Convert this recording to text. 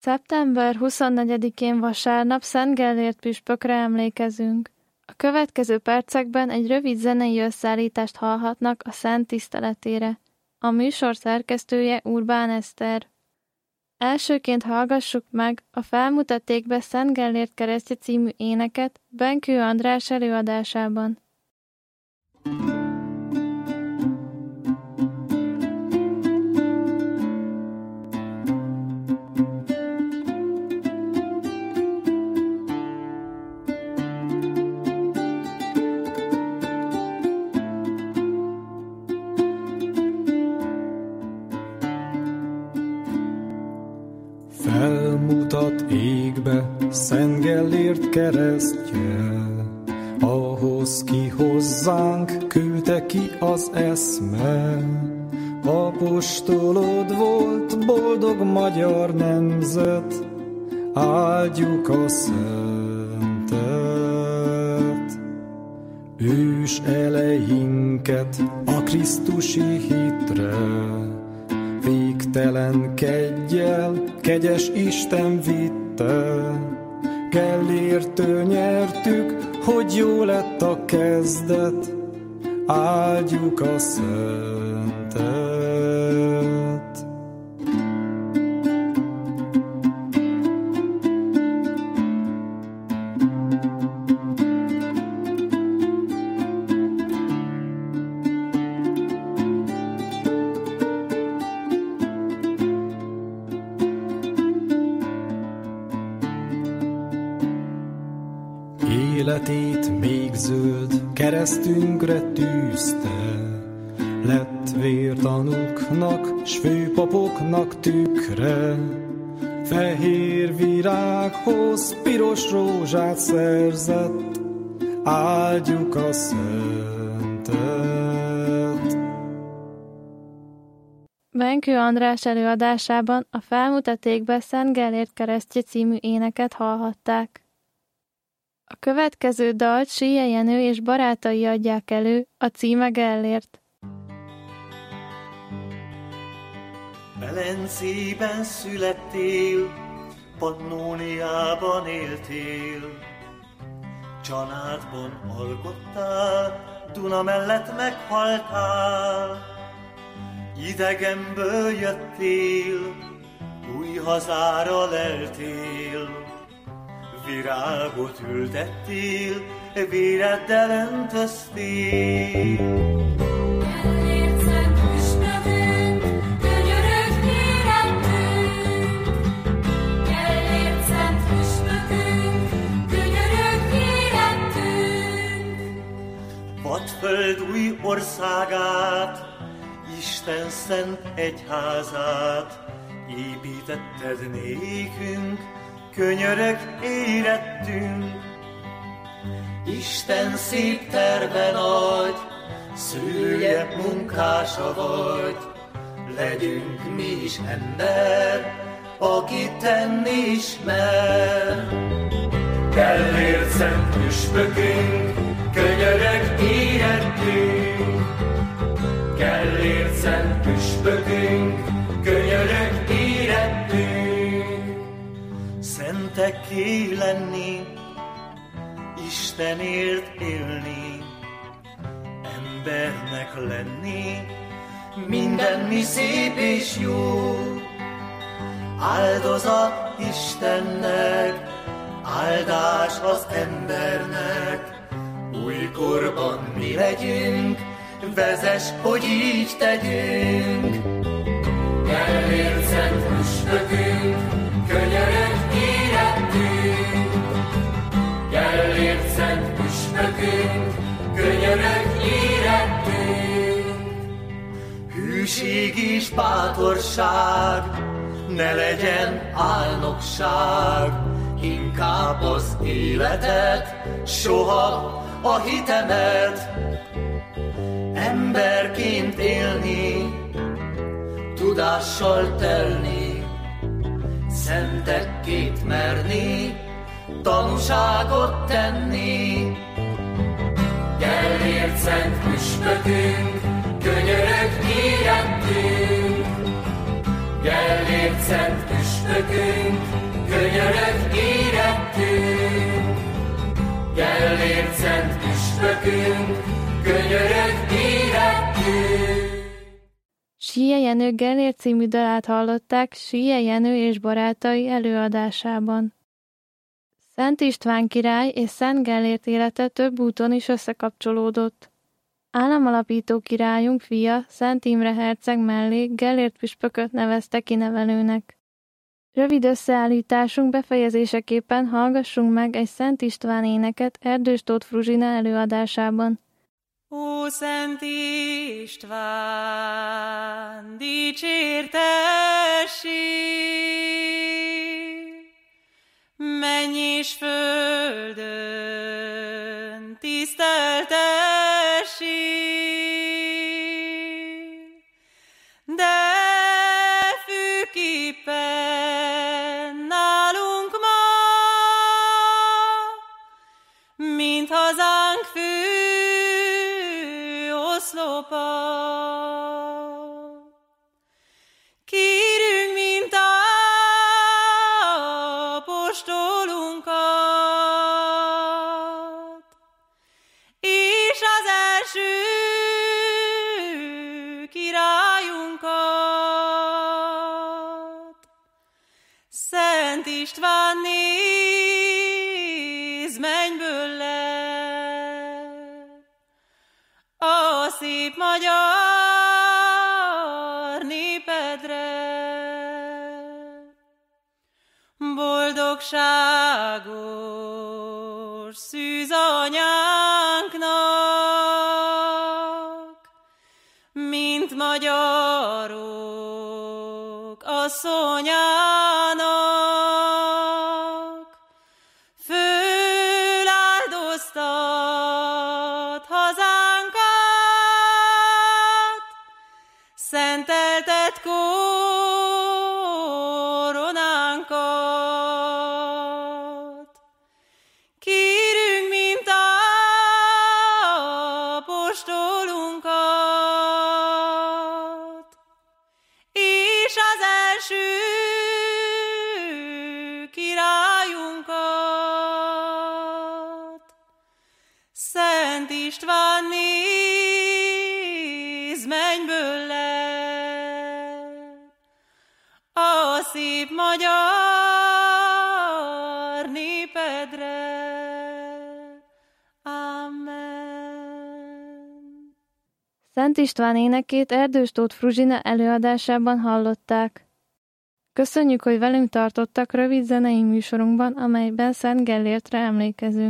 Szeptember 24-én vasárnap Szent Gellért püspökre emlékezünk. A következő percekben egy rövid zenei összeállítást hallhatnak a szent tiszteletére. A műsor szerkesztője Urbán Eszter. Elsőként hallgassuk meg a Felmutatékbe Szent Gellért keresztje című éneket Benkő András előadásában. Felmutat égbe Szent Gellért keresztje, ahhoz ki hozzánk küldte ki az eszme. Apostolod volt, boldog magyar nemzet, áldjuk a szentet. Ős elejinket a krisztusi hitre, végtelen keggyel kegyes Isten vitte. Gellértől nyertük, hogy jó lett a kezdet, áldjuk a szentet. Életét még zöld keresztünkre tűzte, lett vértanúknak s főpapoknak tükre. Fehér virághoz piros rózsát szerzett, áldjuk a szentet. Benkő András előadásában a Felmutatékbe Szent Gellért keresztje című éneket hallhatták. A következő dalt Síje Jenő és barátai adják elő, a címe Gellért. Velencében születtél, Pannóniában éltél, családban alkottál, Duna mellett meghaltál. Idegenből jöttél, új hazára leltél, virágot ültettél, véreddel öntöztél. Gellért szent püspökünk, könyörög érettünk. Gellért szent püspökünk, könyörög érettünk. Vadföld új országát, Isten szent egyházát építetted nékünk, könyörög érettünk. Isten szép terve nagy, szülője munkása vagy, legyünk mi is ember, aki tenni ismer. Gellért szent püspökünk, könyörög érettünk. Gellért szent püspökünk, könyörög érettünk. Szentekké lenni, Istenért élni, embernek lenni, mindenni szép és jó. Áldozat Istennek, áldás az embernek, újkorban mi legyünk, vezess, hogy így tegyünk. Gellért szent püspökünk, könyörög érettünk. Gellért szent püspökünk, könyörög érettünk. Hűség és bátorság, ne legyen álnokság, inkább az életet, soha a hitemet. Emberként élni, tudással telni, szentekként merni, tanúságot tenni. Gellért szent püspökünk, könyörög érettünk. Gellért szent püspökünk, könyörög érettünk. Gellért szent püspökünk, könyörög érettünk. Sije Jenő Gellért című dalát hallották Sije Jenő és barátai előadásában. Szent István király és Szent Gellért élete több úton is összekapcsolódott. Államalapító királyunk fia, Szent Imre herceg mellé Gellért püspököt nevezte ki nevelőnek. Rövid összeállításunk befejezéseképpen hallgassunk meg egy Szent István éneket Erdős Tóth Fruzsina előadásában. Ó, Szent István, dicsértessé! Menj és földön tiszteltessé! De főképpen nálunk ma, mint hazánk fő oszlopa. Kérünk, mint apostolunkat, és az első királyunkat. Szent István, nézd mennyből le, a szép magyar népedre. Boldogságos szűzanyánknak, mint magyarok asszonyának, föláldoztat hazánkat, szenteltet koronánkat. Kérünk, mint apostolunkat, és az első királyunkat. Szent István, nézd mennyből le, a szép magyar népedre. Amen. Szent István énekét Erdős Tóth Fruzsina előadásában hallották. Köszönjük, hogy velünk tartottak rövid zenei műsorunkban, amelyben Szent Gellértre emlékezünk.